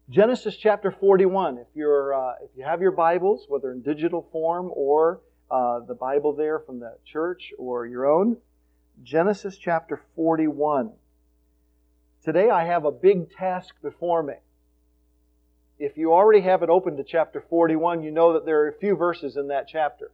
Genesis chapter 41. If you have your Bibles, whether in digital form or the Bible there from the church or your own, Genesis chapter 41. Today I have a big task before me. If you already have it open to chapter 41, you know that there are a few verses in that chapter.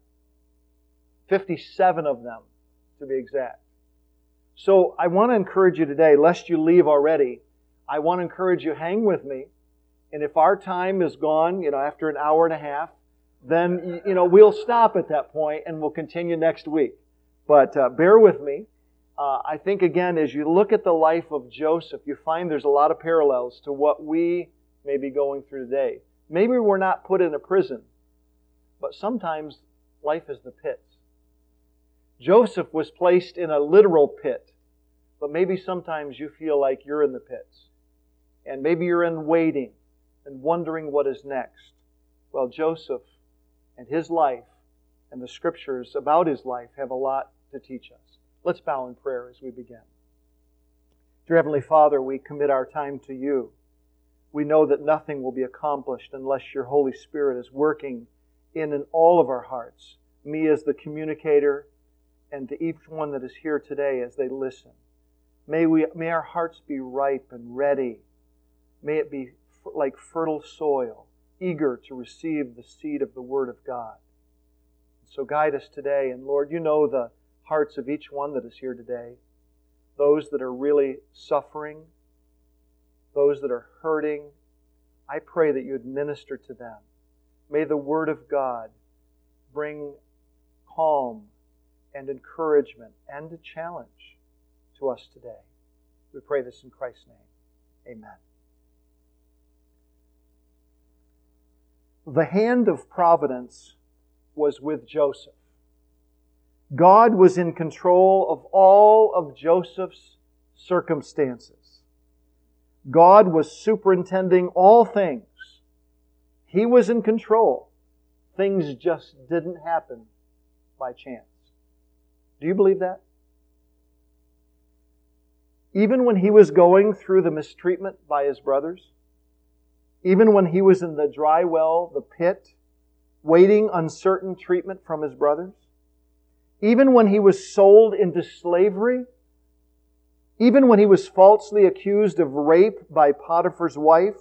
57 of them, to be exact. So I want to encourage you today, lest you leave already, I want to encourage you, hang with me. And if our time is gone, after an hour and a half, then, we'll stop at that point and we'll continue next week. But bear with me. I think, again, as you look at the life of Joseph, you find there's a lot of parallels to what we may be going through today. Maybe we're not put in a prison, but sometimes life is the pits. Joseph was placed in a literal pit, but maybe sometimes you feel like you're in the pits. And maybe you're in waiting and wondering what is next. Well, Joseph and his life and the Scriptures about his life have a lot to teach us. Let's bow in prayer as we begin. Dear Heavenly Father, we commit our time to You. We know that nothing will be accomplished unless Your Holy Spirit is working in and all of our hearts. Me as the communicator, and to each one that is here today as they listen. May our hearts be ripe and ready. May it be like fertile soil, eager to receive the seed of the Word of God. So guide us today. And Lord, You know the hearts of each one that is here today. Those that are really suffering, those that are hurting. I pray that You would minister to them. May the Word of God bring calm and encouragement and a challenge to us today. We pray this in Christ's name. Amen. The hand of providence was with Joseph. God was in control of all of Joseph's circumstances. God was superintending all things. He was in control. Things just didn't happen by chance. Do you believe that? Even when he was going through the mistreatment by his brothers, even when he was in the dry well, the pit, waiting uncertain treatment from his brothers, even when he was sold into slavery, even when he was falsely accused of rape by Potiphar's wife,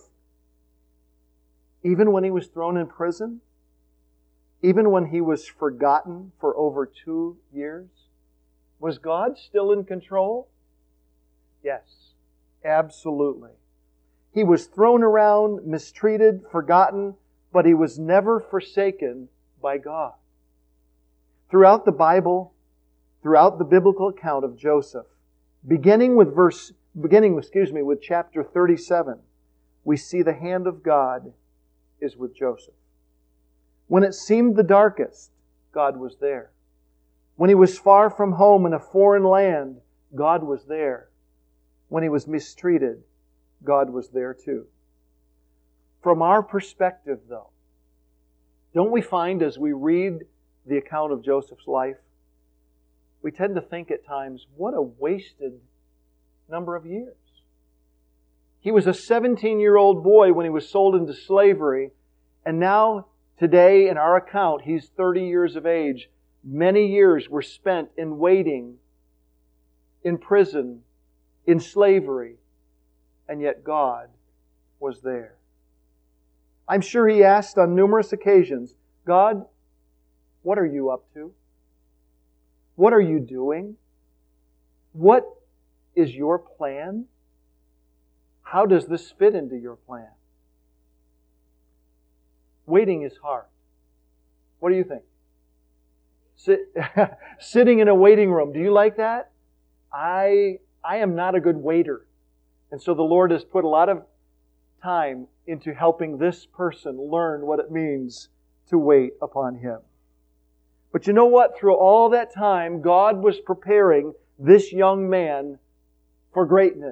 even when he was thrown in prison, even when he was forgotten for over 2 years, was God still in control? Yes, absolutely. He was thrown around, mistreated, forgotten, but he was never forsaken by God. Throughout the Bible, throughout the biblical account of Joseph, beginning with chapter 37, we see the hand of God is with Joseph. When it seemed the darkest, God was there. When he was far from home in a foreign land, God was there. When he was mistreated, God was there too. From our perspective, though, don't we find as we read the account of Joseph's life, we tend to think at times, what a wasted number of years. He was a 17-year-old boy when he was sold into slavery, and now, today, in our account, he's 30 years of age. Many years were spent in waiting, in prison, in slavery, and yet God was there. I'm sure he asked on numerous occasions, God, what are You up to? What are You doing? What is Your plan? How does this fit into Your plan? Waiting is hard. What do you think? Sitting in a waiting room. Do you like that? I am not a good waiter. And so the Lord has put a lot of time into helping this person learn what it means to wait upon Him. But you know what? Through all that time, God was preparing this young man for greatness.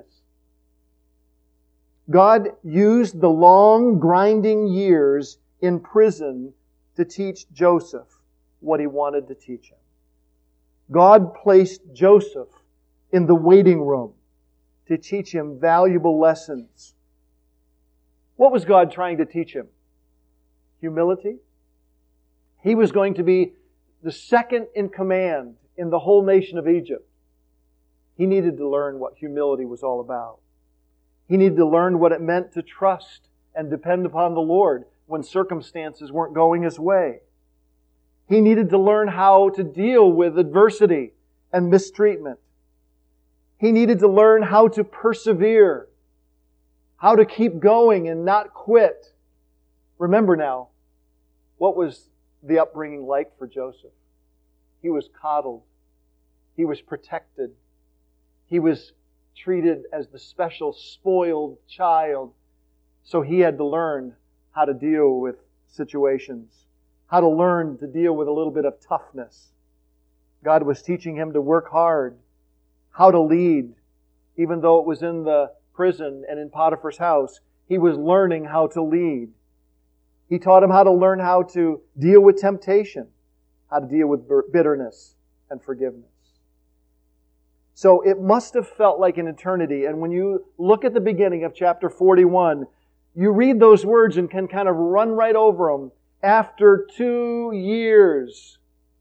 God used the long, grinding years in prison to teach Joseph what He wanted to teach him. God placed Joseph in the waiting room to teach him valuable lessons. What was God trying to teach him? Humility. He was going to be the second in command in the whole nation of Egypt. He needed to learn what humility was all about. He needed to learn what it meant to trust and depend upon the Lord when circumstances weren't going his way. He needed to learn how to deal with adversity and mistreatment. He needed to learn how to persevere, how to keep going and not quit. Remember now, what was the upbringing like for Joseph? He was coddled. He was protected. He was treated as the special spoiled child. So he had to learn how to deal with situations, how to learn to deal with a little bit of toughness. God was teaching him to work hard, how to lead. Even though it was in the prison and in Potiphar's house, he was learning how to lead. He taught him how to learn how to deal with temptation, how to deal with bitterness and forgiveness. So it must have felt like an eternity. And when you look at the beginning of chapter 41, you read those words and can kind of run right over them. After 2 years.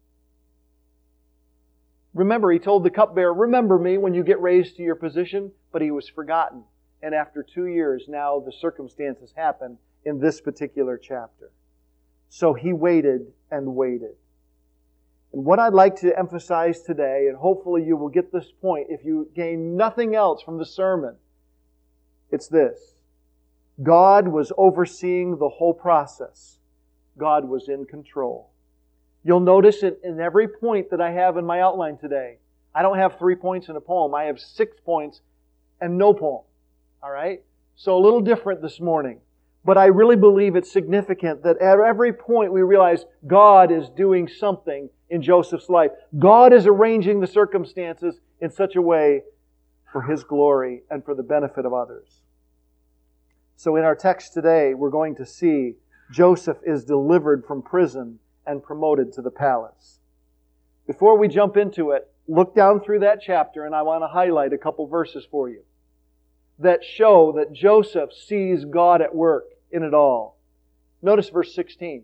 Remember, he told the cupbearer, remember me when you get raised to your position, but he was forgotten. And after 2 years, now the circumstances happen in this particular chapter. So he waited and waited. And what I'd like to emphasize today, and hopefully you will get this point if you gain nothing else from the sermon, it's this. God was overseeing the whole process. God was in control. You'll notice it in every point that I have in my outline today. I don't have 3 points in a poem. I have 6 points and no poem. All right? So a little different this morning. But I really believe it's significant that at every point we realize God is doing something in Joseph's life. God is arranging the circumstances in such a way for His glory and for the benefit of others. So in our text today, we're going to see Joseph is delivered from prison and promoted to the palace. Before we jump into it, look down through that chapter and I want to highlight a couple verses for you that show that Joseph sees God at work in it all. Notice verse 16.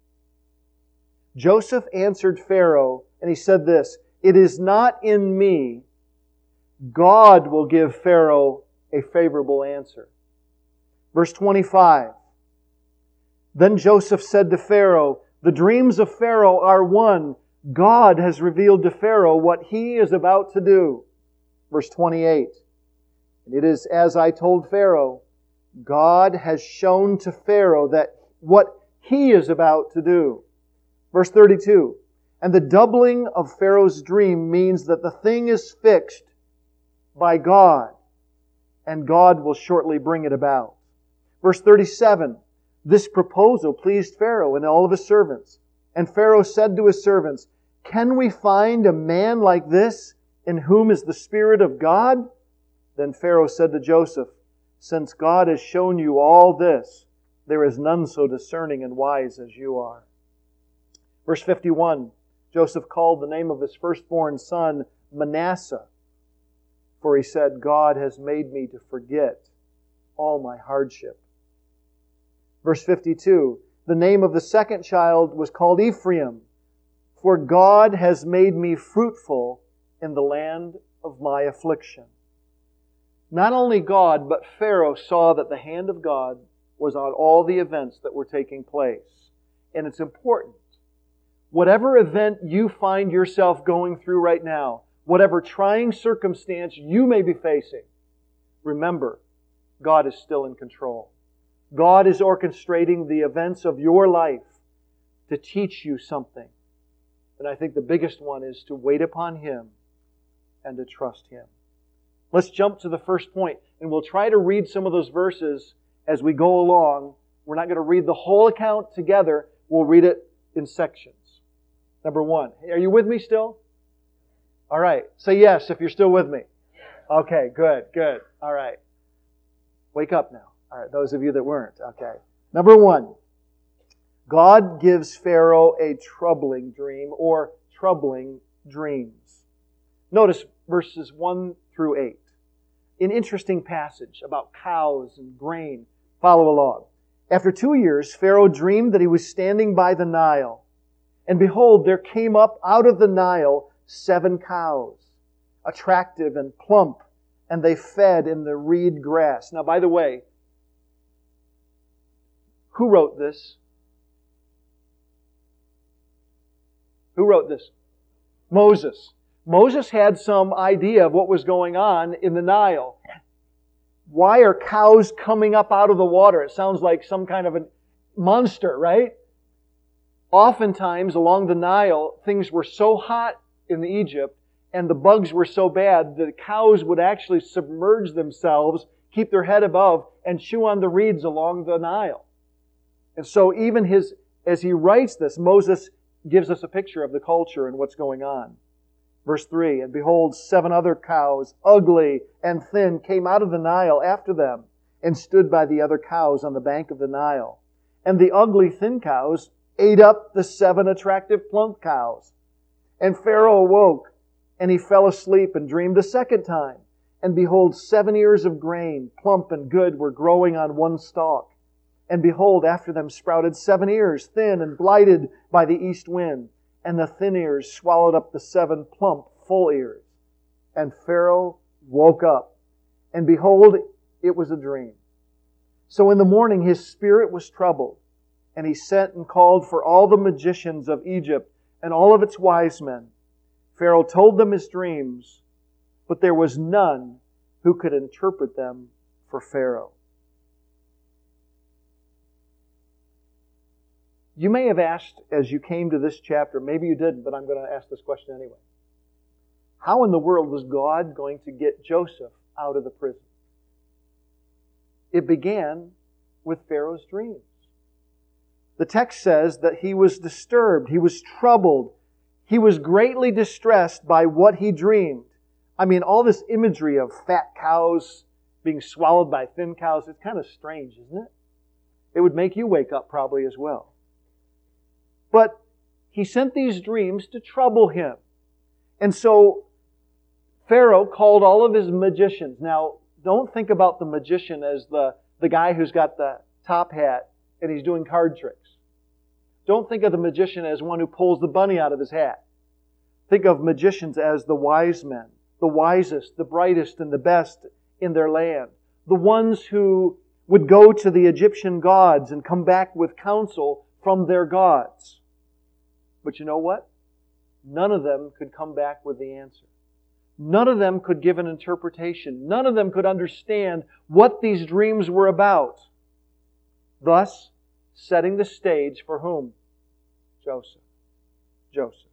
Joseph answered Pharaoh and he said this, "It is not in me. God will give Pharaoh a favorable answer." Verse 25. Then Joseph said to Pharaoh, "The dreams of Pharaoh are one. God has revealed to Pharaoh what he is about to do." Verse 28. "It is as I told Pharaoh. God has shown to Pharaoh that what he is about to do." Verse 32. "And the doubling of Pharaoh's dream means that the thing is fixed by God, and God will shortly bring it about." Verse 37. "This proposal pleased Pharaoh and all of his servants. And Pharaoh said to his servants, 'Can we find a man like this in whom is the Spirit of God?' Then Pharaoh said to Joseph, 'Since God has shown you all this, there is none so discerning and wise as you are.'" Verse 51, Joseph called the name of his firstborn son Manasseh, for he said, "God has made me to forget all my hardship." Verse 52, the name of the second child was called Ephraim, for God has made me fruitful in the land of my affliction. Not only God, but Pharaoh saw that the hand of God was on all the events that were taking place. And it's important. Whatever event you find yourself going through right now, whatever trying circumstance you may be facing, remember, God is still in control. God is orchestrating the events of your life to teach you something. And I think the biggest one is to wait upon Him and to trust Him. Let's jump to the first point, and we'll try to read some of those verses as we go along. We're not going to read the whole account together. We'll read it in sections. Number 1. Are you with me still? All right. Say yes if you're still with me. Okay, good. All right. Wake up now. All right, those of you that weren't. Okay. Number 1. God gives Pharaoh a troubling dream or troubling dreams. Notice verses 1 through 8. An interesting passage about cows and grain Follow along. After 2 years, Pharaoh dreamed that he was standing by the Nile. And behold, there came up out of the Nile 7 cows, attractive and plump, and they fed in the reed grass. Now, by the way, who wrote this? Who wrote this? Moses. Moses had some idea of what was going on in the Nile. Why are cows coming up out of the water? It sounds like some kind of a monster, right? Oftentimes along the Nile, things were so hot in Egypt and the bugs were so bad that cows would actually submerge themselves, keep their head above, and chew on the reeds along the Nile. And so even as he writes this, Moses gives us a picture of the culture and what's going on. Verse 3, and behold, 7 other cows, ugly and thin, came out of the Nile after them and stood by the other cows on the bank of the Nile. And the ugly, thin cows ate up the 7 attractive, plump cows. And Pharaoh awoke, and he fell asleep and dreamed a second time. And behold, 7 ears of grain, plump and good, were growing on one stalk. And behold, after them sprouted 7 ears, thin and blighted by the east wind. And the thin ears swallowed up the 7 plump, full ears. And Pharaoh woke up, and behold, it was a dream. So in the morning his spirit was troubled, and he sent and called for all the magicians of Egypt and all of its wise men. Pharaoh told them his dreams, but there was none who could interpret them for Pharaoh. You may have asked as you came to this chapter, maybe you didn't, but I'm going to ask this question anyway. How in the world was God going to get Joseph out of the prison? It began with Pharaoh's dreams. The text says that he was disturbed, he was troubled, he was greatly distressed by what he dreamed. I mean, all this imagery of fat cows being swallowed by thin cows, it's kind of strange, isn't it? It would make you wake up probably as well. But he sent these dreams to trouble him. And so Pharaoh called all of his magicians. Now, don't think about the magician as the guy who's got the top hat and he's doing card tricks. Don't think of the magician as one who pulls the bunny out of his hat. Think of magicians as the wise men, the wisest, the brightest, and the best in their land. The ones who would go to the Egyptian gods and come back with counsel from their gods. But you know what? None of them could come back with the answer. None of them could give an interpretation. None of them could understand what these dreams were about. Thus, setting the stage for whom? Joseph. Joseph.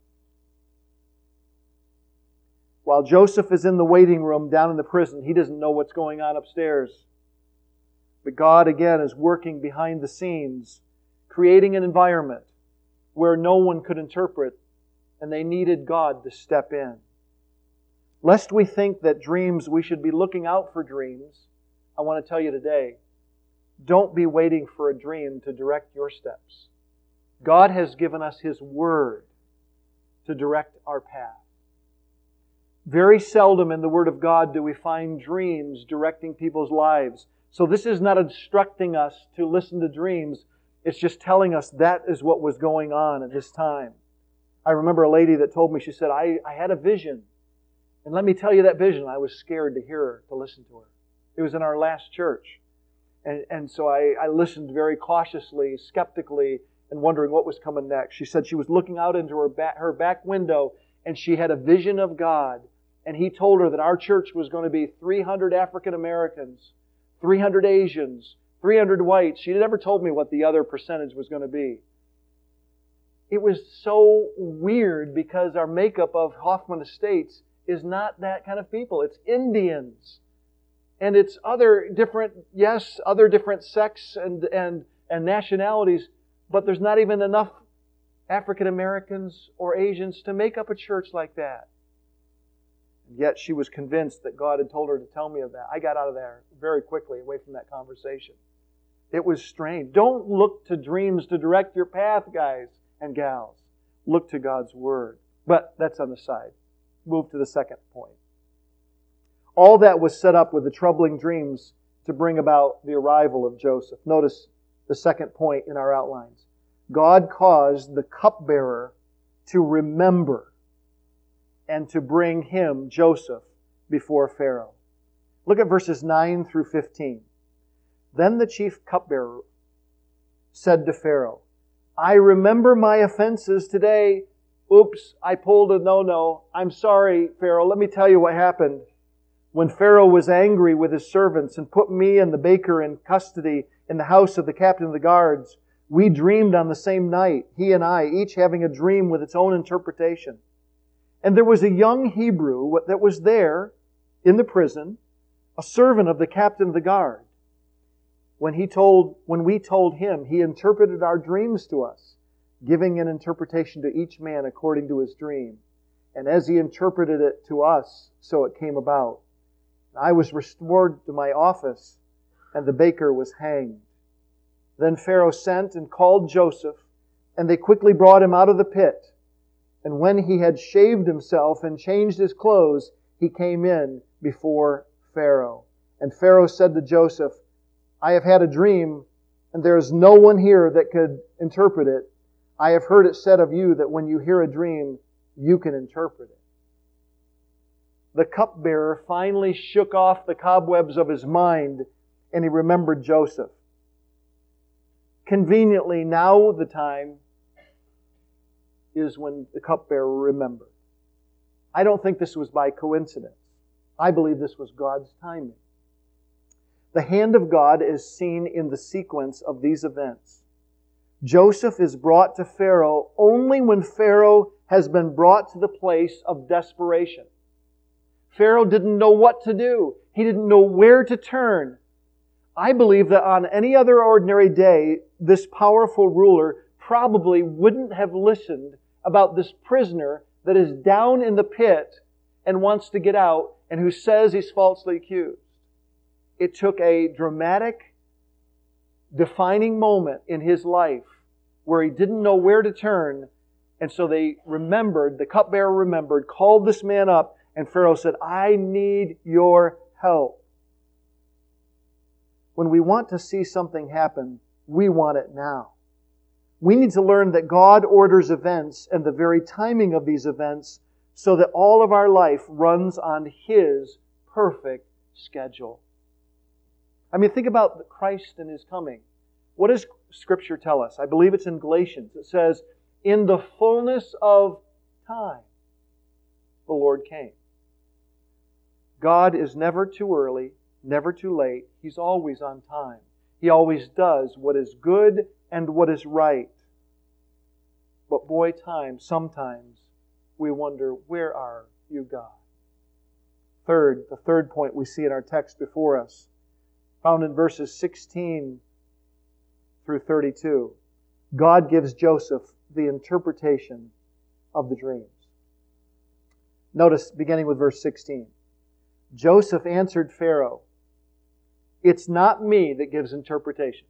While Joseph is in the waiting room down in the prison, he doesn't know what's going on upstairs. But God, again, is working behind the scenes, creating an environment where no one could interpret, and they needed God to step in. Lest we think that dreams, we should be looking out for dreams, I want to tell you today, don't be waiting for a dream to direct your steps. God has given us His Word to direct our path. Very seldom in the Word of God do we find dreams directing people's lives. So this is not instructing us to listen to dreams. It's just telling us that is what was going on at this time. I remember a lady that told me, she said, I had a vision. And let me tell you that vision. I was scared to hear her, to listen to her. It was in our last church. And so I listened very cautiously, skeptically, and wondering what was coming next. She said she was looking out into her back window and she had a vision of God. And He told her that our church was going to be 300 African Americans, 300 Asians, 300 whites. She never told me what the other percentage was going to be. It was so weird because our makeup of Hoffman Estates is not that kind of people. It's Indians. And it's other different sects and nationalities, but there's not even enough African Americans or Asians to make up a church like that. Yet she was convinced that God had told her to tell me of that. I got out of there very quickly, away from that conversation. It was strange. Don't look to dreams to direct your path, guys and gals. Look to God's Word. But that's on the side. Move to the second point. All that was set up with the troubling dreams to bring about the arrival of Joseph. Notice the second point in our outlines. God caused the cupbearer to remember and to bring him, Joseph, before Pharaoh. Look at verses 9 through 15. Then the chief cupbearer said to Pharaoh, I remember my offenses today. Oops, I pulled a no-no. I'm sorry, Pharaoh. Let me tell you what happened. When Pharaoh was angry with his servants and put me and the baker in custody in the house of the captain of the guards, we dreamed on the same night, he and I, each having a dream with its own interpretation. And there was a young Hebrew that was there in the prison, a servant of the captain of the guard. When we told him, he interpreted our dreams to us, giving an interpretation to each man according to his dream. And as he interpreted it to us, so it came about. I was restored to my office, and the baker was hanged. Then Pharaoh sent and called Joseph, and they quickly brought him out of the pit. And when he had shaved himself and changed his clothes, he came in before Pharaoh. And Pharaoh said to Joseph, I have had a dream, and there is no one here that could interpret it. I have heard it said of you that when you hear a dream, you can interpret it. The cupbearer finally shook off the cobwebs of his mind, and he remembered Joseph. Conveniently, now the time is when the cupbearer remembered. I don't think this was by coincidence. I believe this was God's timing. The hand of God is seen in the sequence of these events. Joseph is brought to Pharaoh only when Pharaoh has been brought to the place of desperation. Pharaoh didn't know what to do. He didn't know where to turn. I believe that on any other ordinary day, this powerful ruler probably wouldn't have listened about this prisoner that is down in the pit and wants to get out and who says he's falsely accused. It took a dramatic, defining moment in his life where he didn't know where to turn, and so they remembered, the cupbearer remembered, called this man up, and Pharaoh said, I need your help. When we want to see something happen, we want it now. We need to learn that God orders events and the very timing of these events so that all of our life runs on His perfect schedule. I mean, think about Christ and His coming. What does Scripture tell us? I believe it's in Galatians. It says, in the fullness of time, the Lord came. God is never too early, never too late. He's always on time. He always does what is good and what is right. But boy, sometimes we wonder, where are you, God? The third point we see in our text before us, found in verses 16 through 32. God gives Joseph the interpretation of the dreams. Notice, beginning with verse 16. Joseph answered Pharaoh, it's not me that gives interpretations.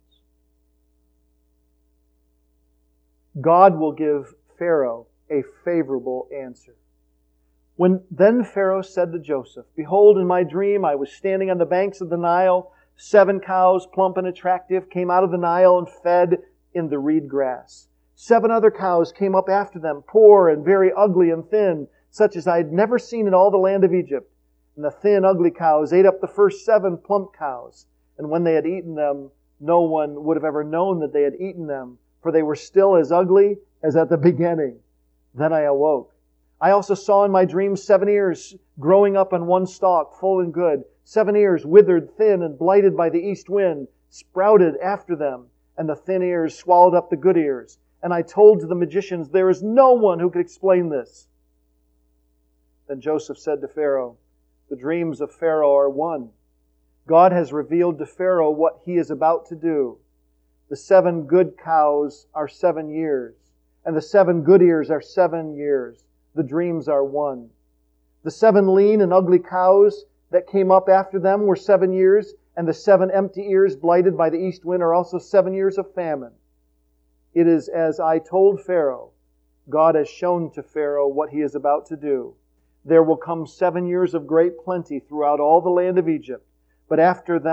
God will give Pharaoh a favorable answer. Then Pharaoh said to Joseph, behold, in my dream I was standing on the banks of the Nile. 7 cows, plump and attractive, came out of the Nile and fed in the reed grass. 7 other cows came up after them, poor and very ugly and thin, such as I had never seen in all the land of Egypt. And the thin, ugly cows ate up the first 7 plump cows. And when they had eaten them, no one would have ever known that they had eaten them, for they were still as ugly as at the beginning. Then I awoke. I also saw in my dream 7 ears growing up on one stalk, full and good. 7 ears withered, thin, and blighted by the east wind, sprouted after them, and the thin ears swallowed up the good ears. And I told to the magicians, there is no one who could explain this. Then Joseph said to Pharaoh, the dreams of Pharaoh are one. God has revealed to Pharaoh what he is about to do. The 7 good cows are 7 years, and the 7 good ears are 7 years. The dreams are one. The 7 lean and ugly cows that came up after them were 7 years, and the 7 empty ears blighted by the east wind are also 7 years of famine. It is as I told Pharaoh. God has shown to Pharaoh what he is about to do. There will come 7 years of great plenty throughout all the land of Egypt, but after them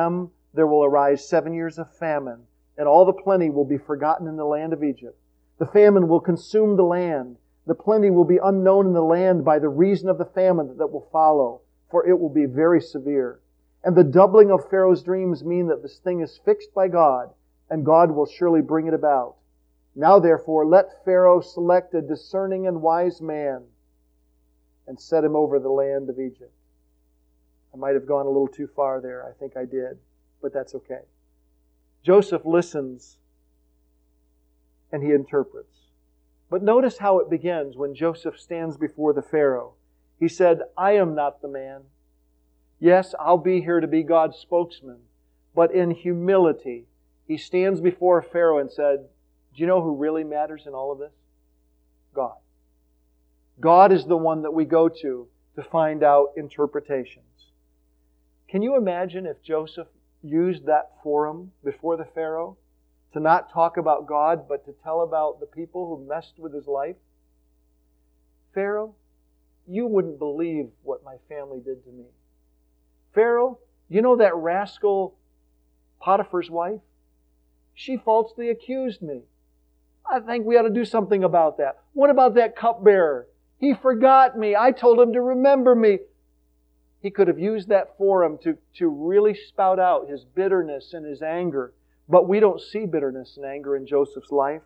there will arise 7 years of famine, and all the plenty will be forgotten in the land of Egypt. The famine will consume the land. The plenty will be unknown in the land by the reason of the famine that will follow, for it will be very severe. And the doubling of Pharaoh's dreams mean that this thing is fixed by God, and God will surely bring it about. Now therefore, let Pharaoh select a discerning and wise man and set him over the land of Egypt. I might have gone a little too far there. I think I did, but that's okay. Joseph listens and he interprets. But notice how it begins when Joseph stands before the Pharaoh. He said, I am not the man. Yes, I'll be here to be God's spokesman. But in humility, he stands before Pharaoh and said, do you know who really matters in all of this? God. God is the one that we go to find out interpretations. Can you imagine if Joseph used that forum before the Pharaoh to not talk about God, but to tell about the people who messed with his life? Pharaoh, you wouldn't believe what my family did to me. Pharaoh, you know that rascal Potiphar's wife? She falsely accused me. I think we ought to do something about that. What about that cupbearer? He forgot me. I told him to remember me. He could have used that forum to really spout out his bitterness and his anger. But we don't see bitterness and anger in Joseph's life.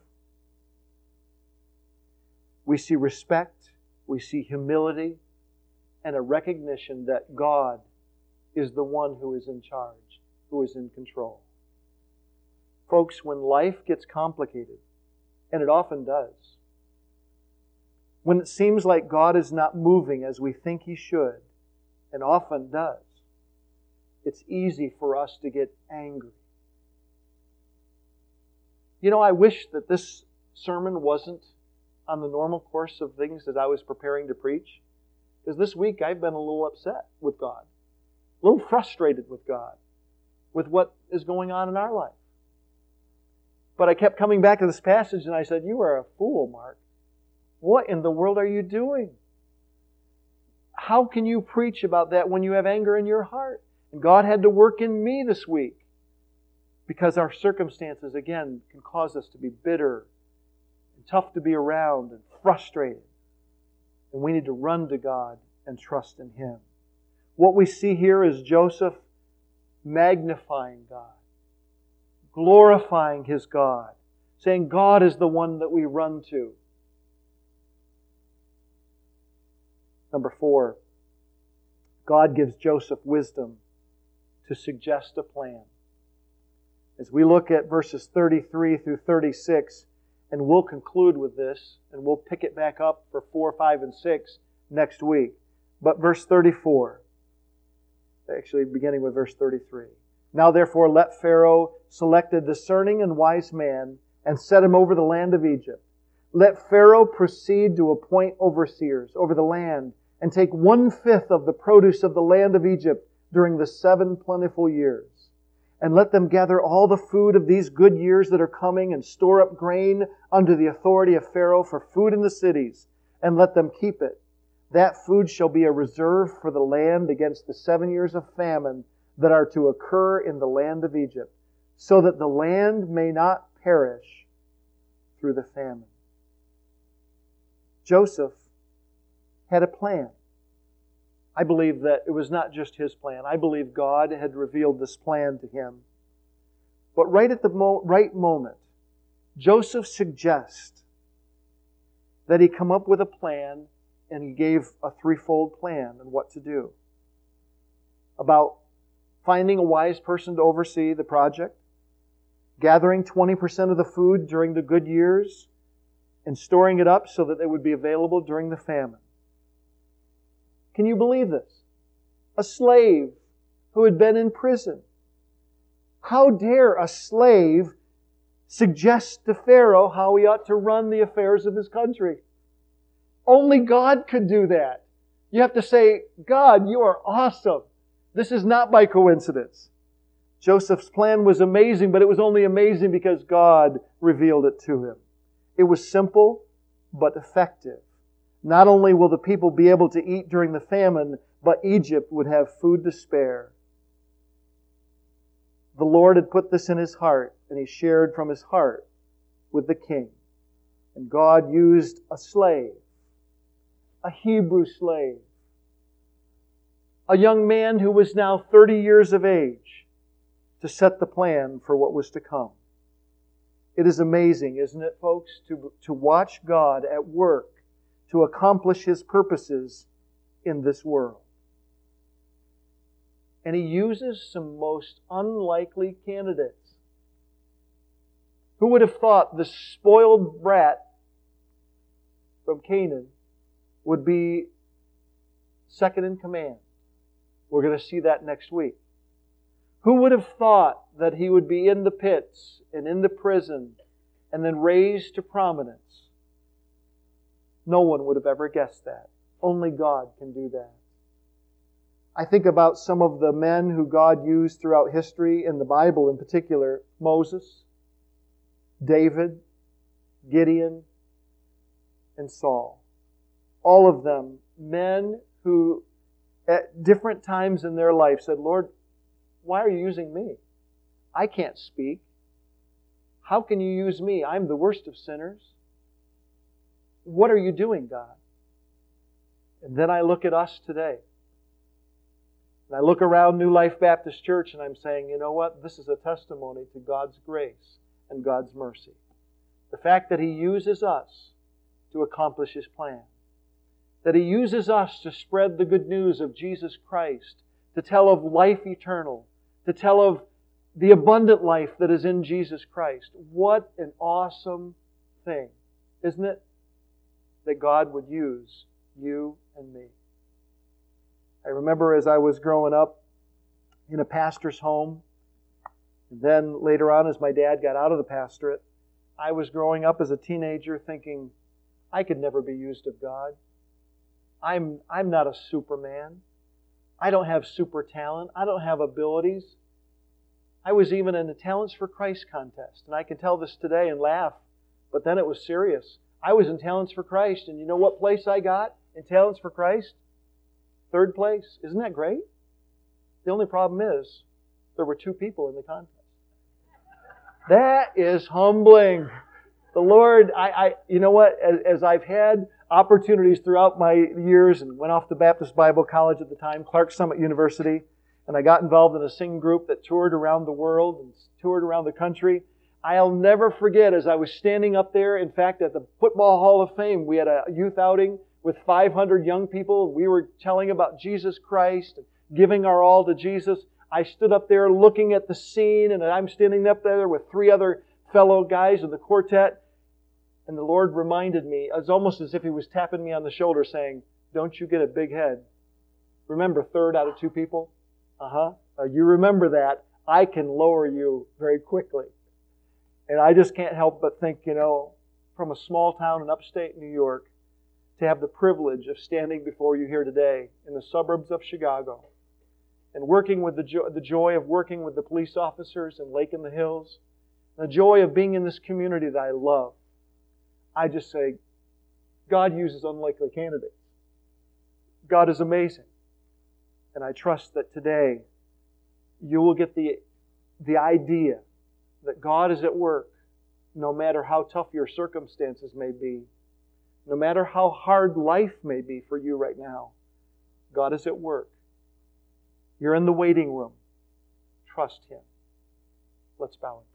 We see respect, we see humility, and a recognition that God is the one who is in charge, who is in control. Folks, when life gets complicated, and it often does, when it seems like God is not moving as we think He should, and often does, it's easy for us to get angry. You know, I wish that this sermon wasn't on the normal course of things that I was preparing to preach, because this week I've been a little upset with God, a little frustrated with God, with what is going on in our life. But I kept coming back to this passage and I said, you are a fool, Mark. What in the world are you doing? How can you preach about that when you have anger in your heart? And God had to work in me this week. Because our circumstances, again, can cause us to be bitter and tough to be around and frustrated. And we need to run to God and trust in Him. What we see here is Joseph magnifying God, glorifying his God, saying God is the one that we run to. Number 4, God gives Joseph wisdom to suggest a plan. As we look at verses 33 through 36, and we'll conclude with this, and we'll pick it back up for 4, 5, and 6 next week. But verse 34, actually beginning with verse 33. Now therefore let Pharaoh select a discerning and wise man and set him over the land of Egypt. Let Pharaoh proceed to appoint overseers over the land and take 1/5 of the produce of the land of Egypt during the 7 plentiful years. And let them gather all the food of these good years that are coming and store up grain under the authority of Pharaoh for food in the cities, and let them keep it. That food shall be a reserve for the land against the 7 years of famine that are to occur in the land of Egypt, so that the land may not perish through the famine. Joseph had a plan. I believe that it was not just his plan. I believe God had revealed this plan to him. But right at the right moment, Joseph suggests that he come up with a plan, and he gave a 3-fold plan on what to do. About finding a wise person to oversee the project, gathering 20% of the food during the good years, and storing it up so that it would be available during the famine. Can you believe this? A slave who had been in prison. How dare a slave suggest to Pharaoh how he ought to run the affairs of his country? Only God could do that. You have to say, God, you are awesome. This is not by coincidence. Joseph's plan was amazing, but it was only amazing because God revealed it to him. It was simple, but effective. Not only will the people be able to eat during the famine, but Egypt would have food to spare. the Lord had put this in his heart, and he shared from his heart with the king. And God used a slave, a Hebrew slave, a young man who was now 30 years of age, to set the plan for what was to come. It is amazing, isn't it, folks, to watch God at work to accomplish His purposes in this world. And He uses some most unlikely candidates. Who would have thought the spoiled brat from Canaan would be second in command? We're going to see that next week. Who would have thought that he would be in the pits and in the prison and then raised to prominence? No one would have ever guessed that. Only God can do that. I think about some of the men who God used throughout history, in the Bible in particular: Moses, David, Gideon, and Saul. All of them men who at different times in their life said, Lord, why are you using me? I can't speak. How can you use me? I'm the worst of sinners. What are you doing, God? And then I look at us today. And I look around New Life Baptist Church and I'm saying, you know what? This is a testimony to God's grace and God's mercy. The fact that He uses us to accomplish His plan. That He uses us to spread the good news of Jesus Christ, to tell of life eternal, to tell of the abundant life that is in Jesus Christ. What an awesome thing, isn't it? That God would use you and me. I remember as I was growing up in a pastor's home, and then later on as my dad got out of the pastorate, I was growing up as a teenager thinking, I could never be used of God. I'm not a superman. I don't have super talent. I don't have abilities. I was even in the Talents for Christ contest. And I can tell this today and laugh, but then it was serious. I was in Talents for Christ, and you know what place I got in Talents for Christ? 3rd place. Isn't that great? The only problem is, there were 2 people in the contest. That is humbling. The Lord, you know what? As I've had opportunities throughout my years and went off to Baptist Bible College at the time, Clark Summit University, and I got involved in a singing group that toured around the world and toured around the country. I'll never forget as I was standing up there, in fact, at the Football Hall of Fame, we had a youth outing with 500 young people. We were telling about Jesus Christ and giving our all to Jesus. I stood up there looking at the scene, and I'm standing up there with 3 other fellow guys in the quartet. And the Lord reminded me, it's almost as if He was tapping me on the shoulder saying, don't you get a big head. Remember, 3rd out of 2 people? You remember that. I can lower you very quickly. And I just can't help but think, from a small town in upstate New York, to have the privilege of standing before you here today in the suburbs of Chicago and working with the joy of working with the police officers in Lake in the Hills, the joy of being in this community that I love. I just say, God uses unlikely candidates. God is amazing. And I trust that today you will get the idea that God is at work no matter how tough your circumstances may be, no matter how hard life may be for you right now. God is at work. You're in the waiting room. Trust Him. Let's bow.